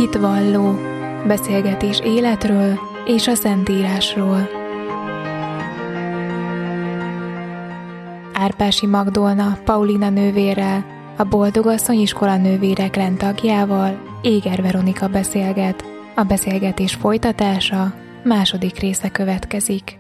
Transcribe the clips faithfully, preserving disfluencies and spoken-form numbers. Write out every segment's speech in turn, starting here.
Hitvalló, beszélgetés életről és a Szentírásról. Árpási Magdolna Paulina nővérrel, a Boldogasszony iskola nővérek rendtagjával Éger Veronika beszélget. A beszélgetés folytatása második része következik.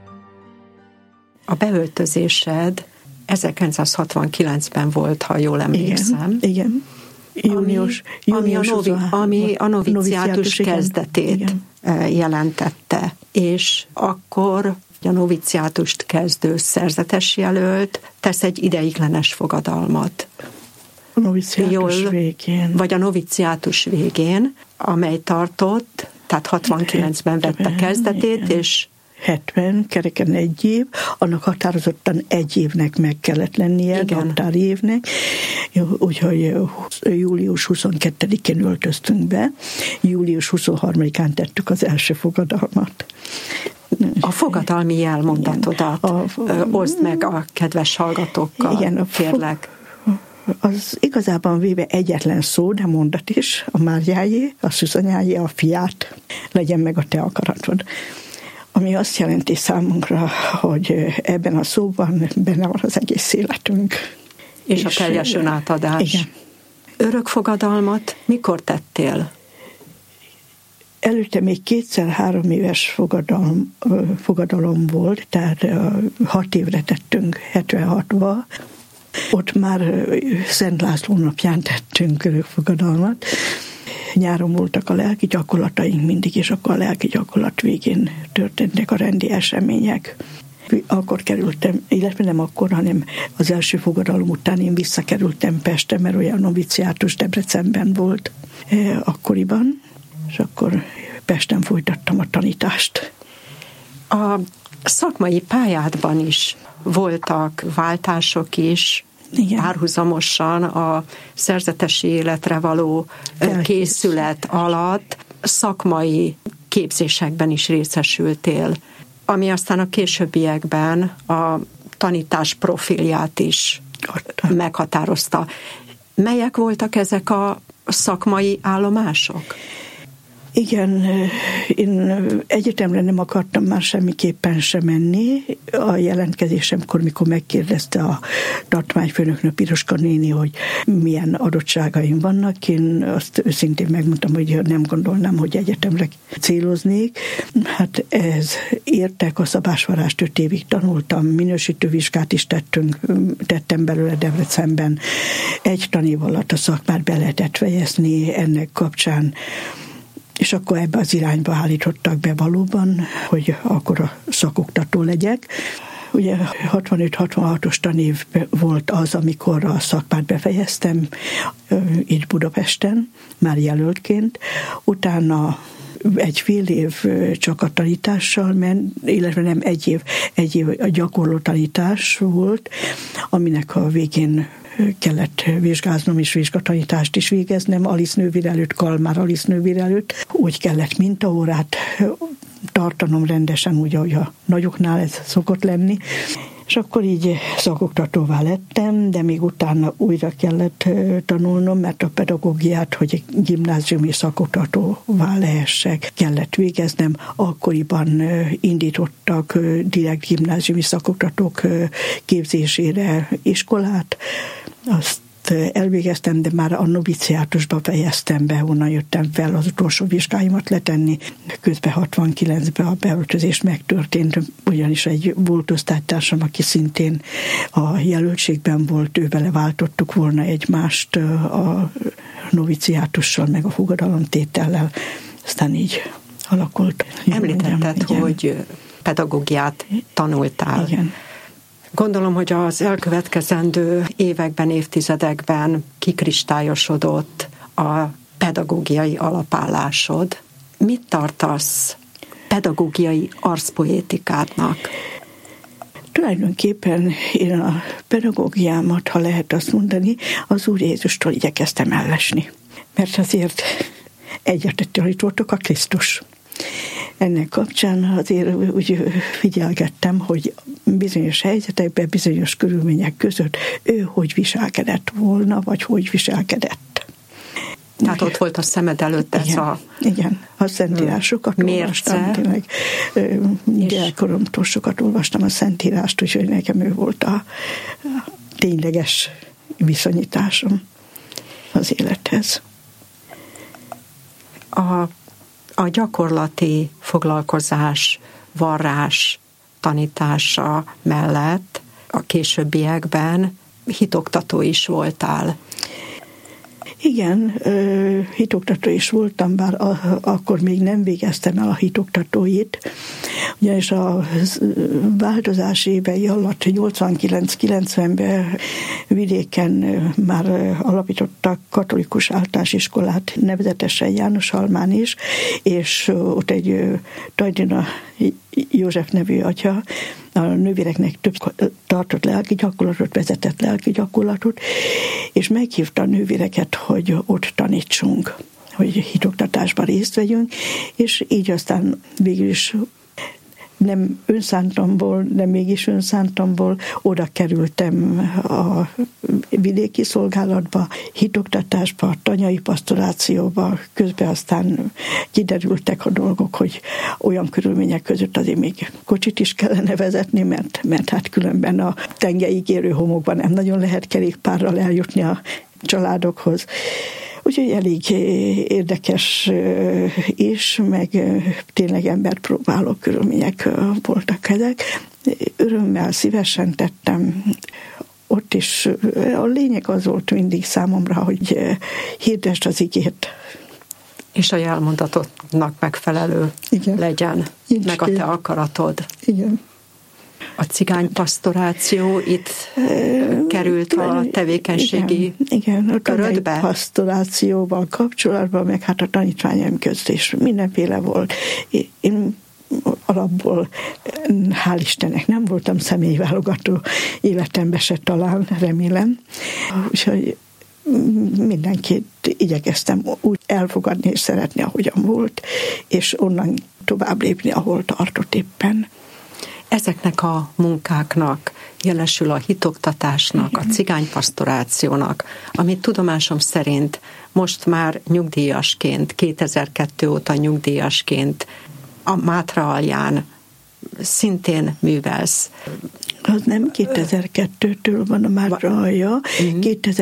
A beöltözésed ezerkilencszázhatvankilencben volt, ha jól emlékszem. Igen, igen. Június, ami, június ami, a, novi, ami a noviciátus kezdetét igen. jelentette. És akkor a noviciátust kezdő szerzetes jelölt tesz egy ideiglenes fogadalmat. A noviciátus jól, végén. Vagy a noviciátus végén, amely tartott, tehát hatvankilencben vette kezdetét, igen. és hetven, kereken egy év, annak határozottan egy évnek meg kellett lennie, naptári évnek, úgyhogy július huszonkettedikén öltöztünk be, július huszonharmadikán tettük az első fogadalmat. A fogadalmi jelmondatodat a, oszd meg a kedves hallgatókkal, igen, a kérlek. Az igazában véve egyetlen szó, de mondat is, a Máriájé, a Szűzanyájé, a fiát, legyen meg a te akaratod. Ami azt jelenti számunkra, hogy ebben a szóban benne van az egész életünk. És, és a teljes önátadás. Igen. Örökfogadalmat mikor tettél? Előtte még kétszer három éves fogadalom, fogadalom volt, tehát hat évre tettünk, hetvenhatban. Ott már Szent László napján tettünk örökfogadalmat. Nyáron voltak a lelki gyakorlataink mindig, és akkor a lelki gyakorlat végén történtek a rendi események. Akkor kerültem, illetve nem akkor, hanem az első fogadalom után én visszakerültem Pestre, mert olyan noviciátus Debrecenben volt akkoriban, és akkor Pesten folytattam a tanítást. A szakmai pályádban is voltak váltások is, igen. Párhuzamosan a szerzetesi életre való Elkész. készület alatt szakmai képzésekben is részesültél, ami aztán a későbbiekben a tanítás profilját is Adta. meghatározta. Melyek voltak ezek a szakmai állomások? Igen, én egyetemre nem akartam már semmiképpen sem menni. A jelentkezésemkor, mikor megkérdezte a tartományfőnöknő Piroska néni, hogy milyen adottságaim vannak, én azt őszintén megmondtam, hogy nem gondolnám, hogy egyetemre céloznék. Hát ez értek, a szabásvarást öt évig tanultam, minősítővizsgát is tettünk, tettem belőle Debrecenben. Egy tanév alatt a szakmát be lehetett fejezni ennek kapcsán. És akkor ebbe az irányba állítottak be valóban, hogy akkor a szakoktató legyek. Ugye hatvanöt-hatvanhatos tanév volt az, amikor a szakmát befejeztem itt Budapesten, már jelöltként. Utána egy fél év csak a tanítással ment, illetve nem egy év, egy év a gyakorló tanítás volt, aminek a végén kellett vizsgáznom és vizsgatanítást is végeznem, Alice nővér előtt, Kalmár Alice nővér előtt. Úgy kellett mintaórát tartanom rendesen, úgy, ahogy a nagyoknál ez szokott lenni. És akkor így szakoktatóvá lettem, de még utána újra kellett tanulnom, mert a pedagógiát, hogy gimnáziumi szakoktatóvá lehessek, kellett végeznem. Akkoriban indítottak direkt gimnáziumi szakoktatók képzésére iskolát. Azt elvégeztem, de már a noviciátusba fejeztem be, onnan jöttem fel az utolsó vizsgáimat letenni. Közben hatvankilencben a beöltözés megtörtént, ugyanis egy volt osztálytársam, aki szintén a jelöltségben volt, ővele váltottuk volna egymást a noviciátussal, meg a fogadalomtétellel. Aztán így alakult. Említetted, hogy pedagógiát tanultál. Igen. Gondolom, hogy az elkövetkezendő években, évtizedekben kikristályosodott a pedagógiai alapállásod. Mit tartasz pedagógiai arszpoétikádnak? Tulajdonképpen én a pedagógiámat, ha lehet azt mondani, az Úr Jézustól igyekeztem ellesni. Mert azért egyetlen tanítotok a Krisztus. Ennek kapcsán azért úgy figyelgettem, hogy bizonyos helyzetekben, bizonyos körülmények között ő hogy viselkedett volna, vagy hogy viselkedett. Tehát ott volt a szemed előtt ez igen, a... Igen, a szentírásokat olvastam, tényleg gyerekkoromtól sokat olvastam a szentírást, úgyhogy nekem ő volt a, a tényleges viszonyításom az élethez. A, a gyakorlati foglalkozás, varrás tanítása mellett a későbbiekben hitoktató is voltál. Igen, hitoktató is voltam, bár a, akkor még nem végeztem el a hitoktatóit, ugyanis a változás évei alatt nyolcvankilenc-kilencvenben vidéken már alapítottak katolikus általános iskolát, nevezetesen Jánosalmán is, és ott egy Tajdina József nevű atya a nővéreknek több tartott lelki gyakorlatot, vezetett lelki gyakorlatot, és meghívta a nővéreket, hogy ott tanítsunk, hogy hitoktatásban részt vegyünk, és így aztán végül is nem önszántamból, de mégis önszántamból oda kerültem a vidéki szolgálatba, hitoktatásba, tanyai pastorációba, közben aztán kiderültek a dolgok, hogy olyan körülmények között azért még kocsit is kellene vezetni, mert, mert hát különben a tengerig érő homokban nem nagyon lehet kerékpárral eljutni a családokhoz. Úgyhogy elég érdekes is, meg tényleg embert próbáló körülmények voltak ezek. Örömmel, szívesen tettem. Ott is a lényeg az volt mindig számomra, hogy hirdesd az igét. És a jelmondatodnak megfelelő igen. legyen, Nincs meg a te akaratod. Igen. A cigánypastoráció itt e, került a tevékenységi igen, igen, a körödbe? A pastorációval kapcsolatban, meg hát a tanítványaim közt is mindenféle volt. Én alapból, hál' Istennek, nem voltam személyválogató életemben se talán, remélem. Úgyhogy mindenkit igyekeztem úgy elfogadni és szeretni, ahogyan volt, és onnan tovább lépni, ahol tartott éppen. Ezeknek a munkáknak, jelesül a hitoktatásnak, igen. a cigánypastorációnak, amit tudomásom szerint most már nyugdíjasként, kétezer-kettő óta nyugdíjasként a Mátraalján szintén művelsz. Az nem kétezer-kettőtől van a Mátraalja, uh-huh.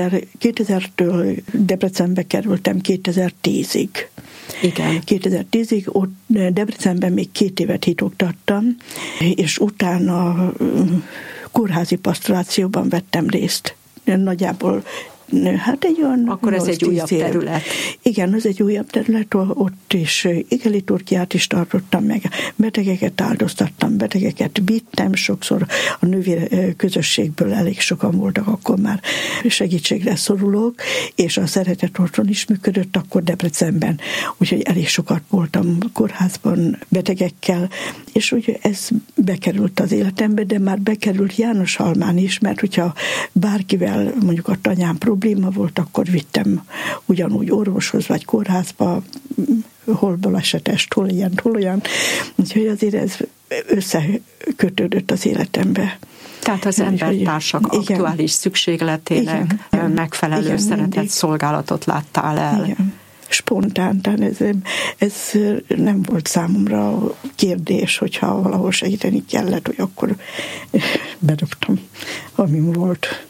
kétezertől Debrecenbe kerültem kétezer-tízig. Igen. kétezer-tízig ott Debrecenben még két évet hitoktattam, és utána kórházi pastorációban vettem részt. Nagyjából hát egy olyan... Akkor ez egy újabb év. terület. Igen, ez egy újabb terület, ott is igeliturgiát is tartottam meg, betegeket áldoztattam, betegeket vittem, sokszor a nővér közösségből elég sokan voltak, akkor már segítségre szorulók, és a Szeretet Otthon is működött akkor Debrecenben, úgyhogy elég sokat voltam kórházban betegekkel, és ugye ez bekerült az életembe, de már bekerült Jánosalmán is, mert hogyha bárkivel mondjuk a tanyám probléma volt, akkor vittem ugyanúgy orvoshoz, vagy kórházba, hol balesetest, hol ilyen, hol olyan. Úgyhogy azért ez összekötődött az életembe. Tehát az embertársak igen, aktuális szükségletének igen, megfelelő igen, szeretett mindig. Szolgálatot láttál el. Igen. Spontán, tehát ez, ez nem volt számomra kérdés, hogyha valahol segíteni kellett, hogy akkor bedobtam, amin volt.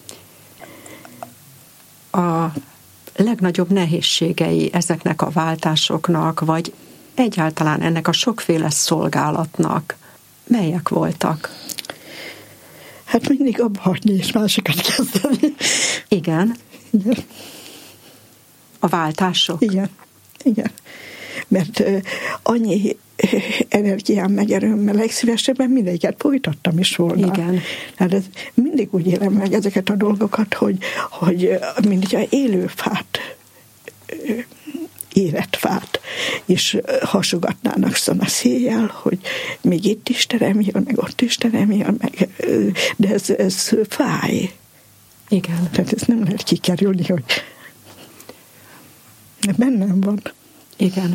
A legnagyobb nehézségei ezeknek a váltásoknak, vagy egyáltalán ennek a sokféle szolgálatnak melyek voltak? Hát mindig abba hagyni és másokat kezdeni. Igen. Igen. A váltások? Igen. Igen. Mert uh, annyi energiám meg erőmmel legszívesebben mindegyiket folytattam is volna. Igen. Hát ez, mindig úgy élem meg ezeket a dolgokat, hogy, hogy mindig a élő fát, érett fát, és hasogatnának szana széjjel, hogy még itt is teremjél, meg ott is teremjél, meg, de ez, ez fáj. Igen. Tehát ezt nem lehet kikerülni, hogy bennem van. Igen.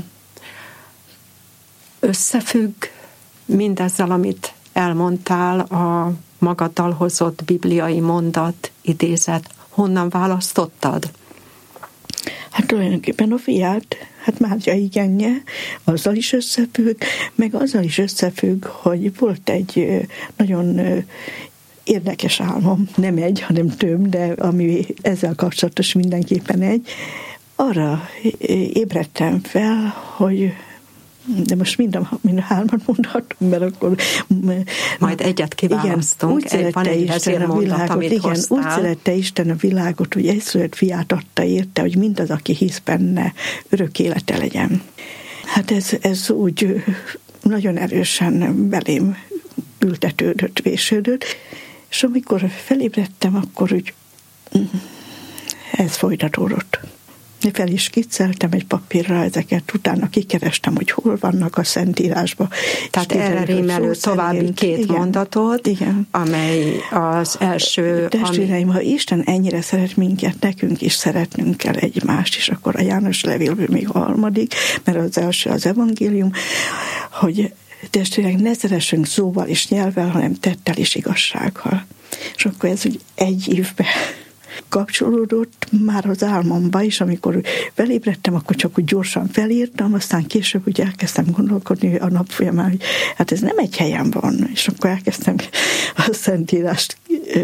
Összefügg mindezzel, amit elmondtál, a magaddal hozott bibliai mondat, idézet, honnan választottad? Hát tulajdonképpen a fiát, hát Mária igenje, azzal is összefügg, meg azzal is összefügg, hogy volt egy nagyon érdekes álmom, nem egy, hanem több, de ami ezzel kapcsolatos mindenképpen egy. Arra ébredtem fel, hogy de most mind a, mind a hármat mondhatunk, mert akkor... Majd egyet kiválasztunk. Igen, úgy szerette Isten a világot, igen, hoztál. Úgy szerette Isten a világot, hogy egyszülött fiát adta érte, hogy mindaz, aki hisz benne, örök élete legyen. Hát ez, ez úgy nagyon erősen belém ültetődött, vésődött, és amikor felébredtem, akkor úgy ez folytatódott. Fel is skicceltem egy papírra ezeket, utána kikerestem, hogy hol vannak a Szentírásban. Tehát erre rémelő további szerint, két igen, mondatot, igen. amely az első... Testvéreim, ami... ha Isten ennyire szeret minket, nekünk is szeretnünk kell egymást, és akkor a János levélből még a harmadik, mert az első az evangélium, hogy testvérek, ne szeressünk szóval és nyelvvel, hanem tettel és igazsággal. És akkor ez úgy egy évben kapcsolódott már az álmomba is, amikor felébredtem, akkor csak úgy gyorsan felírtam, aztán később úgy elkezdtem gondolkodni a nap folyamán, hogy hát ez nem egy helyen van, és akkor elkezdtem a Szentírást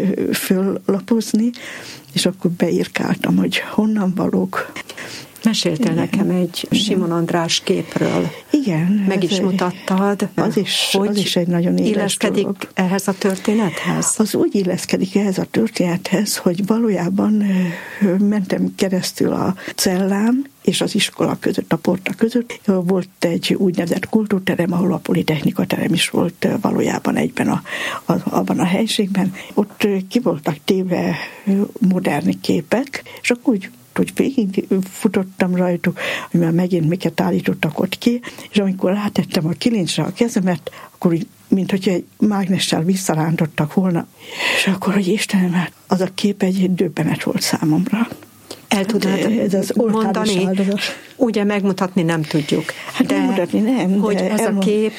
föllapozni, és akkor beírkáltam, hogy honnan valók. Meséltél igen. nekem egy Simon András képről. Igen. Meg is mutattad, az is, hogy az is egy nagyon éles illeszkedik dolog. ehhez a történethez? Az úgy illeszkedik ehhez a történethez, hogy valójában mentem keresztül a cellán, és az iskola között, a porta között. Volt egy úgynevezett kultúrterem, ahol a politechnika terem is volt valójában egyben a, a, abban a helységben. Ott ki voltak téve modern képek, és akkor úgy hogy végig futottam rajtuk, hogy már megint miket állítottak ott ki, és amikor rátettem a kilincsre a kezemet, akkor úgy, mint hogyha egy mágnessel visszarántottak volna, és akkor, hogy Istenem, az a kép egy döbbenet volt számomra. El tudod ez az mondani? Ugye megmutatni nem tudjuk. Hát de megmutatni nem. Hogy de ez elmond... a kép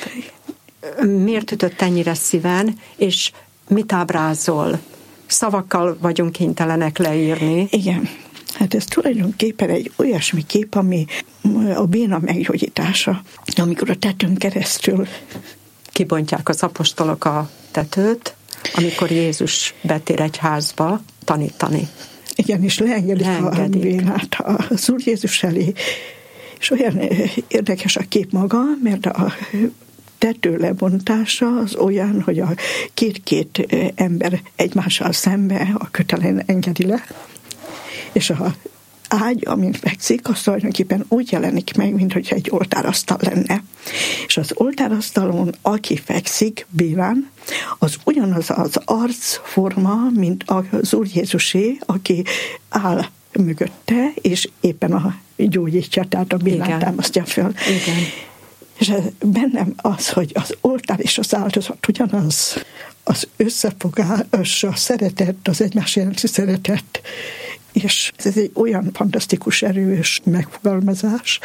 miért ütött ennyire szíven, és mit ábrázol? Szavakkal vagyunk kénytelenek leírni. Igen. Hát ez tulajdonképpen egy olyasmi kép, ami a béna meggyógyítása, amikor a tetőn keresztül kibontják az apostolok a tetőt, amikor Jézus betér egy házba tanítani. Igen, és leengedik, leengedik. a bénát az Úr Jézus elé. És olyan érdekes a kép maga, mert a tető lebontása az olyan, hogy a két-két ember egymással szembe a kötelen engedi le, és a ágy, amin fekszik, az tulajdonképpen úgy jelenik meg, mint hogyha egy oltárasztal lenne. És az oltárasztalon, aki fekszik bénán, az ugyanaz az arcforma, mint az Úr Jézusé, aki áll mögötte, és éppen a gyógyítja, tehát a bénát támasztja föl. Igen. És bennem az, hogy az oltár és az áldozat ugyanaz, az összefogás, a szeretet, az egymás jelenti szeretet, és ez egy olyan fantasztikus, erős megfogalmazás.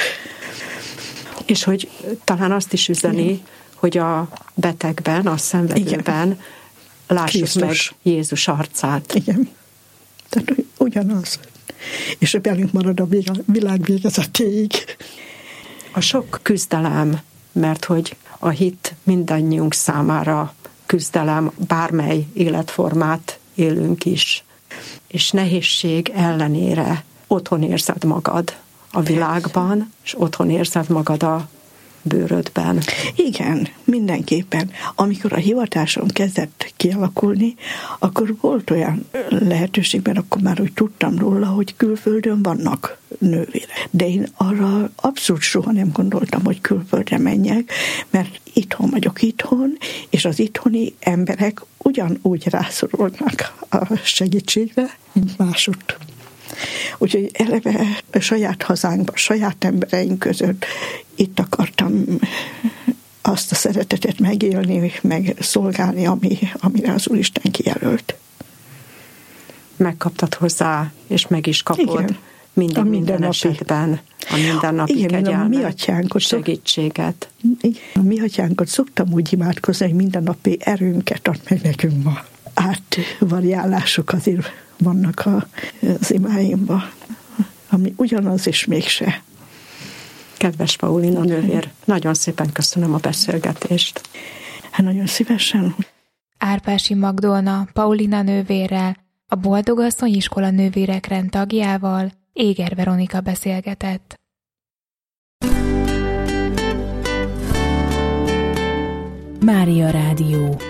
És hogy talán azt is üzeni, igen. hogy a betegben, a szenvedőben igen. lássuk Krisztus. Meg Jézus arcát. Igen. Tehát ugyanaz. És belünk marad a világ végezetéig. A sok küzdelem, mert hogy a hit mindannyiunk számára küzdelem, bármely életformát élünk is, és nehézség ellenére otthon érzed magad a világban, és otthon érzed magad a bőrödben. Igen, mindenképpen. Amikor a hivatásom kezdett kialakulni, akkor volt olyan lehetőségben, akkor már úgy tudtam róla, hogy külföldön vannak nővérek. De én arra abszolút soha nem gondoltam, hogy külföldre menjek, mert itthon vagyok itthon, és az itthoni emberek ugyanúgy rászorulnak a segítségre, mint másod. Úgyhogy eleve a saját hazánkban, saját embereink között itt akartam azt a szeretetet megélni, meg szolgálni, ami, amire az Úristen kijelölt. Megkaptad hozzá, és meg is kapod. Igen. Minden, minden esetben a mindennapi igen, kegyelmet, a segítséget. Igen, a mi atyánkot szoktam úgy imádkozni, hogy mindennapi erőnket ad meg nekünk ma. Átvariálások azért vannak az imáimban. ami ugyanaz és mégse. Kedves Paulina nővér, nagyon szépen köszönöm a beszélgetést. Hát nagyon szívesen. Árpási Magdolna Paulina nővérrel, a Boldogasszony iskola nővérek rend tagjával Éger Veronika beszélgetett. Mária Rádió.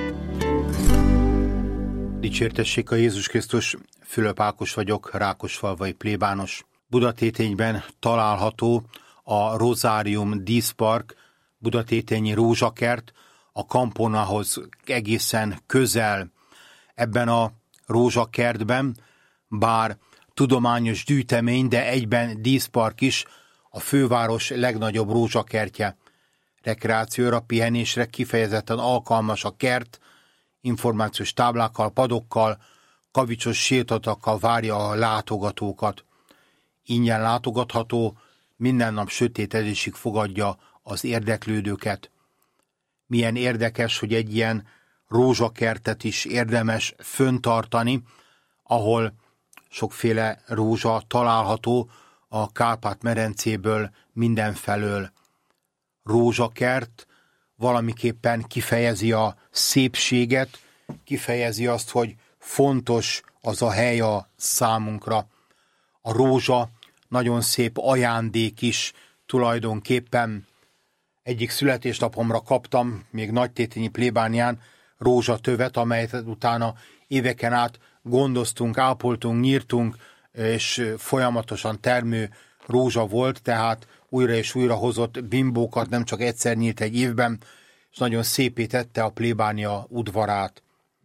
Dicsértessék a Jézus Krisztus, Fülöp Ákos vagyok, rákosfalvai plébános. Budatétényben található a Rozárium díszpark, budatétényi rózsakert, a Kamponához egészen közel. Ebben a rózsakertben, bár tudományos gyűjtemény, de egyben díszpark is, a főváros legnagyobb rózsakertje. Rekreációra, pihenésre kifejezetten alkalmas a kert, információs táblákkal, padokkal, kavicsos sétatakkal várja a látogatókat. Ingyen látogatható, minden nap sötétedésig fogadja az érdeklődőket. Milyen érdekes, hogy egy ilyen rózsakertet is érdemes föntartani, ahol sokféle rózsa található a Kárpát-medencéből mindenfelől. Rózsakert valamiképpen kifejezi a szépséget, kifejezi azt, hogy fontos az a hely a számunkra. A rózsa nagyon szép ajándék is tulajdonképpen. Egyik születésnapomra kaptam, még nagytétényi plébánián, rózsatövet, amelyet utána éveken át gondoztunk, ápoltunk, nyírtunk, és folyamatosan termő rózsa volt, tehát újra és újra hozott bimbókat, nem csak egyszer nyílt egy évben, és nagyon szépé tette a plébánia udvarát.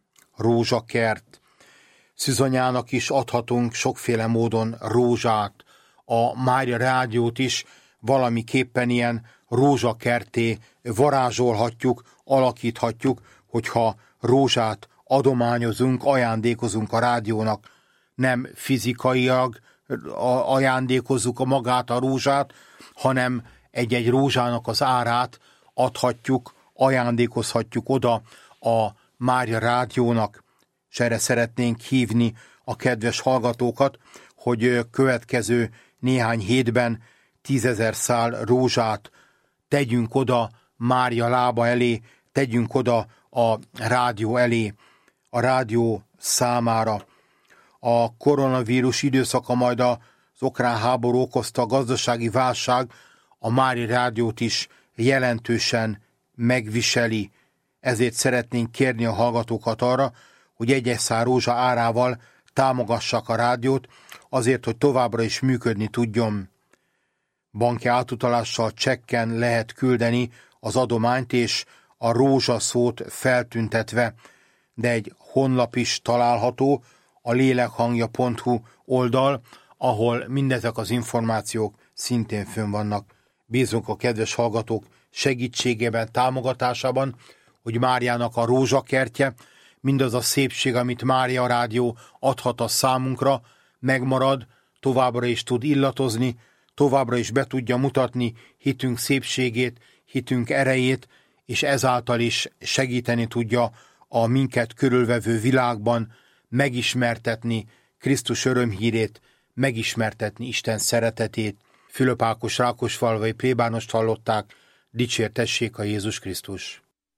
Rózsakert. Szűzanyának is adhatunk sokféle módon rózsát. A Mária Rádiót is valamiképpen ilyen rózsakerté varázsolhatjuk, alakíthatjuk, hogyha rózsát adományozunk, ajándékozunk a rádiónak. Nem fizikailag ajándékozzuk a magát a rózsát, hanem egy-egy rózsának az árát adhatjuk, ajándékozhatjuk oda a Mária Rádiónak, és erre szeretnénk hívni a kedves hallgatókat, hogy következő néhány hétben tízezer szál rózsát tegyünk oda Mária lába elé, tegyünk oda a rádió elé, a rádió számára. A koronavírus időszaka, majd az ukrán háború okozta a gazdasági válság a Mária Rádiót is jelentősen megviseli. Ezért szeretnénk kérni a hallgatókat arra, hogy egy-egy szál rózsa árával támogassák a rádiót, azért, hogy továbbra is működni tudjon. Banki átutalással, csekken lehet küldeni az adományt, és a rózsaszót feltüntetve, de egy honlap is található, a lélekhangja pont hu oldal, ahol mindezek az információk szintén fönn vannak. Bízunk a kedves hallgatók segítségében, támogatásában, hogy Máriának a rózsakertje, mindaz a szépség, amit Mária Rádió adhat a számunkra, megmarad, továbbra is tud illatozni, továbbra is be tudja mutatni hitünk szépségét, hitünk erejét, és ezáltal is segíteni tudja a minket körülvevő világban megismertetni Krisztus örömhírét, megismertetni Isten szeretetét. Fülöp Ákos rákosfalvai plébánost hallották, dicsértessék a Jézus Krisztus.